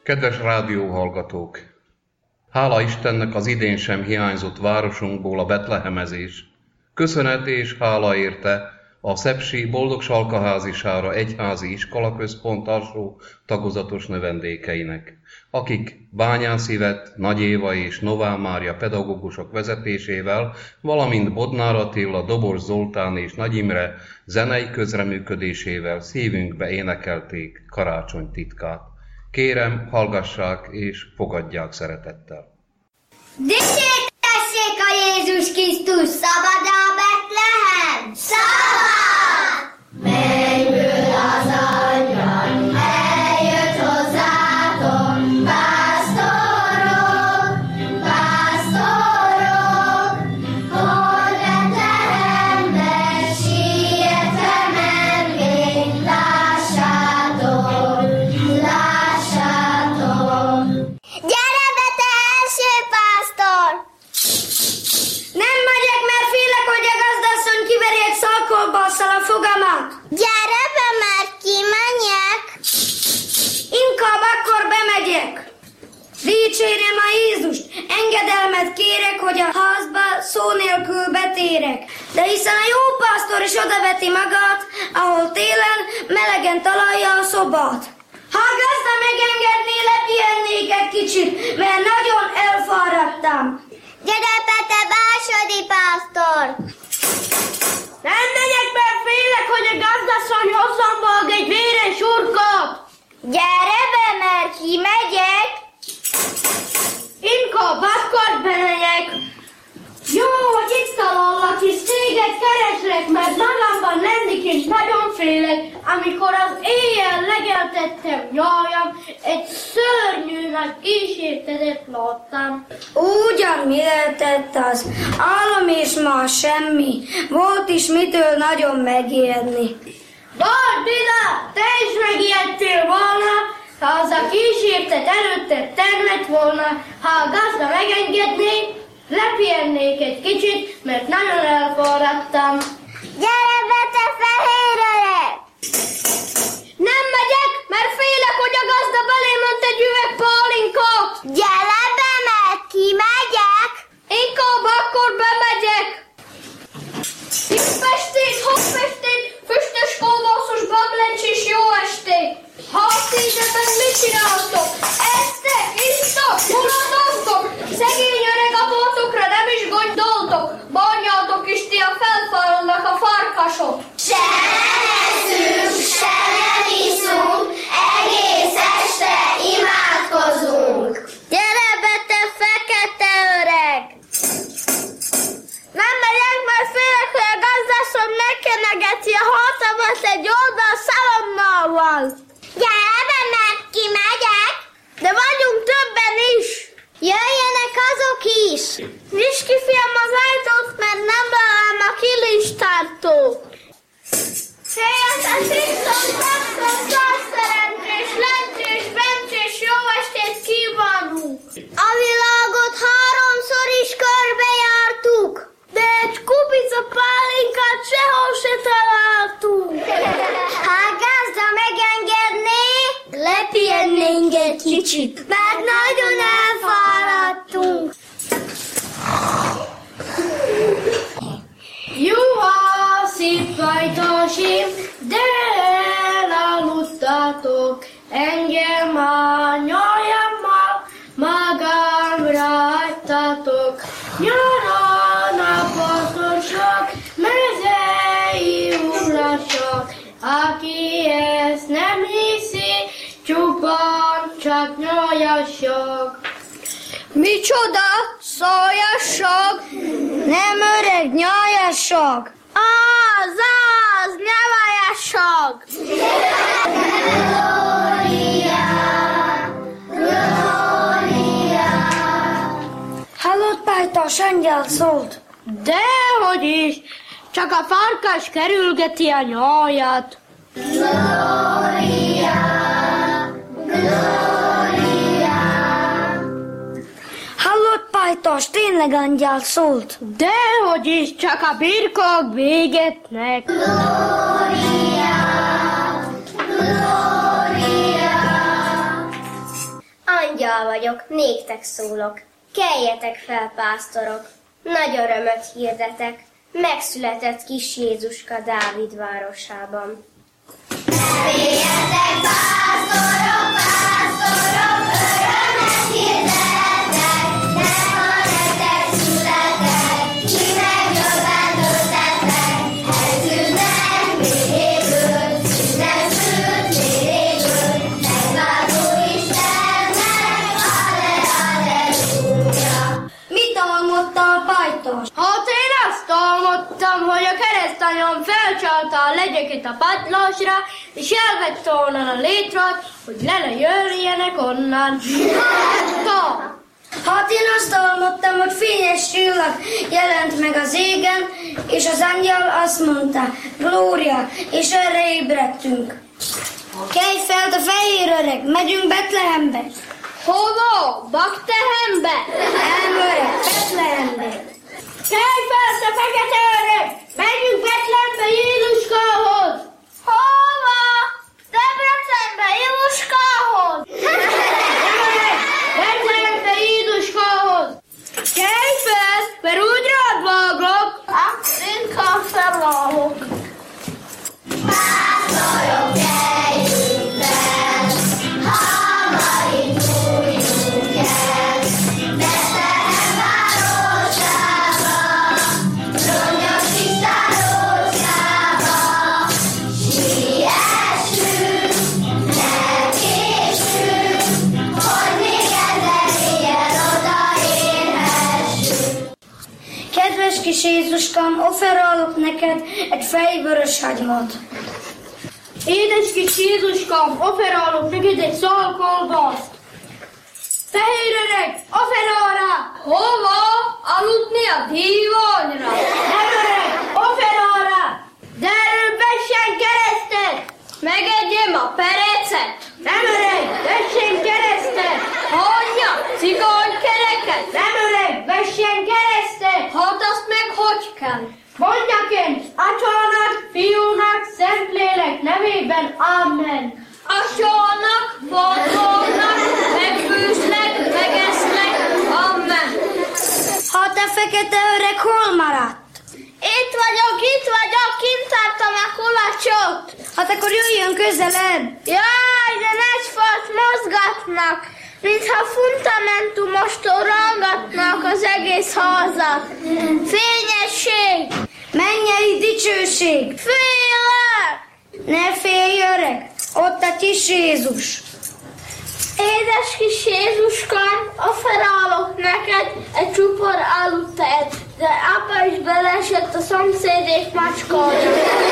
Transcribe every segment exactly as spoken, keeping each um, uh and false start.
Kedves rádióhallgatók! Hála Istennek az idén sem hiányzott városunkból a betlehemezés. Köszönet és hála érte a szepsi Boldogsalkaházisára egyházi iskolaközpont alsó tagozatos növendékeinek, akik Bányász Ivett, Nagy Éva és Nová Mária pedagógusok vezetésével, valamint Bodnár Attila, Dobos Zoltán és Nagy Imre zenei közreműködésével szívünkbe énekelték karácsony titkát. Kérem, hallgassák és fogadják szeretettel. Dicsértessék a Jézus Krisztus, szabad a Betlehem! Szabad! Mennyből az angyal eljött hozzátok, pásztorok, pásztorok, hogy Betlehembe sietve menvényt lássátok, lássátok. Gyere be, te első pásztor! Nem megyek, mert félek, hogy a gazdasszony kiveri egy szalkolbasszal a fogamat. Gyere be, mert kimenjek. Inkább akkor bemegyek. Dicsérjem a Jézust, engedelmet kérek, hogy a házba szó nélkül betérek. De hiszen a jó pásztor is odaveti magát, ahol télen melegen találja a szobát. Ha a gazda megengedné, lepihennék egy kicsit, mert nagyon elfáradtam. Gyere, Pete, második pásztor! Nem megyek, mert félek, hogy a gazdasszony hozzám vág egy véres urkot. Gyere be, mert kimegyek. Inkább akkor bemegyek. Jó, hogy itt talállak, és téged kereslek, mert magamban lenniként nagyon félek, amikor az éjjel legeltettem nyájam, egy szörnyű nagy kísértetet láttam. Ugyan mi lehetett az? Álom és ma semmi. Volt is mitől nagyon megijedni. Bárd ide, te is megijedtél volna, ha az a kísértet előtted termett volna, ha a gazda megengedné, lepihennék egy kicsit, mert nagyon elfáradtam. Gyere be, te fehér öreg! Nem megyek, mert félek, hogy a gazda belém önt egy üveg pálinkát. Gyere be, mert kimegyek. Inkább akkor bemegyek. Jó estét, hopp estét, füstös kóbászos bablencs és jó estét. Háztézeben mit csináltok? Eztek, isztok, mulatoztok, szegény öreg apótokra nem is gondoltok, bányátok is ti a felfalnak a farkasok. Se nem eszünk, se nem iszunk, egész este imádkozunk. Gyere be, te fekete öreg! Nem megyek, mert félek, hogy a gazdasszony megkenegeti a hátamat egy oldal szalonnával. Gyere be, mert kimegyek! De vagyunk többen is! Jöjjenek azok is! Nyisd ki, fiam, az ajtót, mert nem lelem a kilistártó. Féljetek, tisztom, tapszom, száz szerencsés, lencsés, bencsés, jó estét kívánunk! A világot háromszor is körbejártuk, de egy kupica pálinkát sehol se találtunk. Ha a gazda megengedné, lepihennénk egy kicsit, mert nagyon elfáradtunk. Juha, szívfajtasim, de elaludtatok, engem a nyajammal magamra hagytatok. Nyaran a paszosok, mezei ugrasok, aki ezt nem hiszi, csupán csak nyajasok. Micsoda? Szólyasok? Nem öreg, nyajasok. Az, az, nyavajasok. Glória, Glória. Hallott, pajtas angyal szólt? Dehogy is, csak a farkas kerülgeti a nyájat. Glória, Glória. Hallott, pajtas, tényleg angyal szólt? Dehogy is, csak a birkók végetnek. Glória, Glória. Angyal vagyok, néktek szólok. Keljetek fel, pásztorok! Nagy örömöt hirdetek, megszületett kis Jézuska Dávid városában. Féljetek, pásztorok, pásztorok, örömet hirdetek, ne van nektek született, ki megjövetőtetek, ez ünnep mérégül, ünnep szült mérégül, megváltó Istennek, ale, alleluja. Mit álmodta a pajtos? Hát én azt álmodtam, hogy a keresztanyom felcsalta a legyeket a padlásra, és elvette onnan a létrat, hogy le ne jöjjenek onnan. Hát én azt álmodtam, hogy fényes csillag jelent meg az égen, és az angyal azt mondta, Glória, és erre ébredtünk. Kelj fel, a fehér öreg, megyünk Betlehembe. Hova? Baktehembe? Nem öreg, Betlehembe. Kelj fel, te fekete öreg! Megyünk Betlehembe Jézuskához! Hova? Debrecenbe Jézuskához! Nem öreg, Betlehembe Jézuskához! Kelj fel, mert úgy rád váglak! Akkor inkább felállok. Pásztorok, keljünk fel, hamarig bújjunk el, Betlehem városába, rongyos kis tárolsába. Siessünk, ne késsünk, hogy még ezer éjjel odaérhessünk. Kedves kis Jézuskám, offerálok neked egy fejvörös hagymot. Édes kis Jézuskám, offerálok neked egy szál kolbászt. Fehér öreg, offerálra! Hova? Aludni a díványra. Nem öreg, offerálra! De erről vessen keresztet! Megegyem a perecet! Nem öreg, vessen keresztet! Hagyja, cigánykereket! Nem öreg, vessen keresztet! Hát azt meg hogy kell? Mondjaként, Atyának, Fiúnak, Szentlélek nevében, Amen. Atyának, Fiúnak, megfőzlek, megeszlek, Amen. Ha te fekete öreg, hol maradt? Itt vagyok, itt vagyok, kint tartom a kulacsot. Hát akkor jöjjön közelebb. Jaj, de nagy falt mozgatnak, mintha fundamentumostól rángatnak az egész házat. Fényesség! Mennyei dicsőség! Félek! Ne félj, öreg! Ott a kis Jézus! Édes kis Jézuskám, offerálok neked egy csupor alutejet, de apa is beleesett a szomszédék macskája.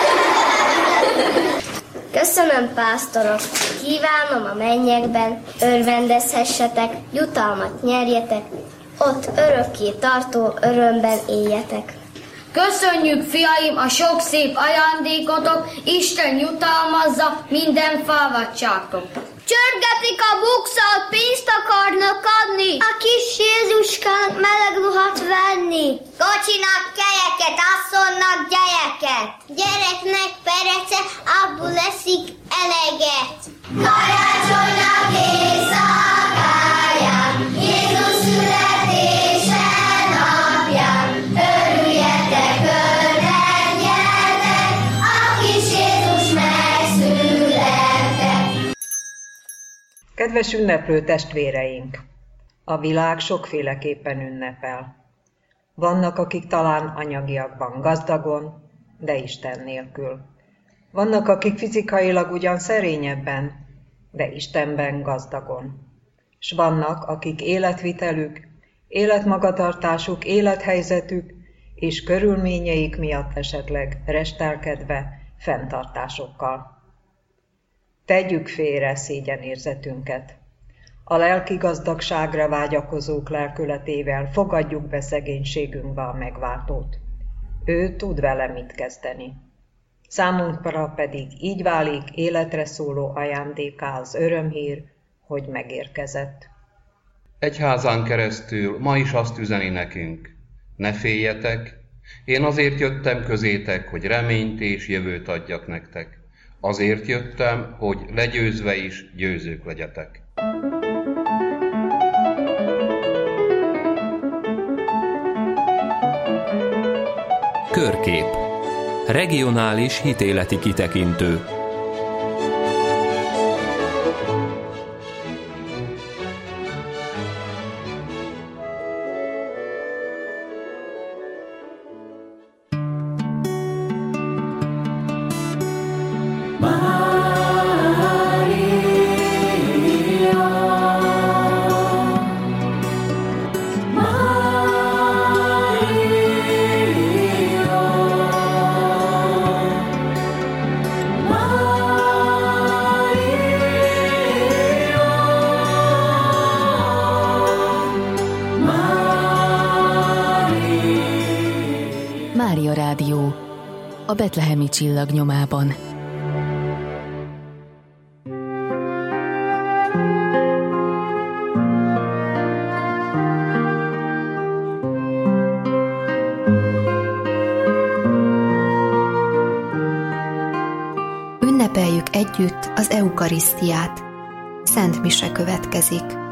Köszönöm, pásztorok! Kívánom a mennyekben, örvendezhessetek, jutalmat nyerjetek, ott örökké tartó örömben éljetek. Köszönjük, fiaim, a sok szép ajándékotok, Isten jutalmazza minden fáradtságtok. Csörgetik a bukszat, pénzt akarnak adni. A kis Jézuskának meleg ruhat venni. Kocsinak kelyeket, asszonynak gyereket. Gyereknek perece, abból leszik eleget. Karácsonynak éjszakáján, Jézus születése napján, örüljetek, örvendjetek, a kis Jézus megszületett. Kedves ünneplő testvéreink! A világ sokféleképpen ünnepel. Vannak, akik talán anyagiakban gazdagon, de Isten nélkül. Vannak, akik fizikailag ugyan szerényebben, de Istenben gazdagon. S vannak, akik életvitelük, életmagatartásuk, élethelyzetük és körülményeik miatt esetleg restelkedve fenntartásokkal. Tegyük félre szégyenérzetünket. A lelki gazdagságra vágyakozók lelkületével fogadjuk be szegénységünkbe a megváltót. Ő tud vele mit kezdeni. Számunkra pedig így válik életre szóló ajándéká az örömhír, hogy megérkezett. Egyházán keresztül ma is azt üzeni nekünk: ne féljetek, én azért jöttem közétek, hogy reményt és jövőt adjak nektek. Azért jöttem, hogy legyőzve is győzők legyetek. Körkép. Regionális hitéleti kitekintő. Mária Rádió, a betlehemi csillag nyomában. Ünnepeljük együtt az eukarisztiát. Szent mise következik.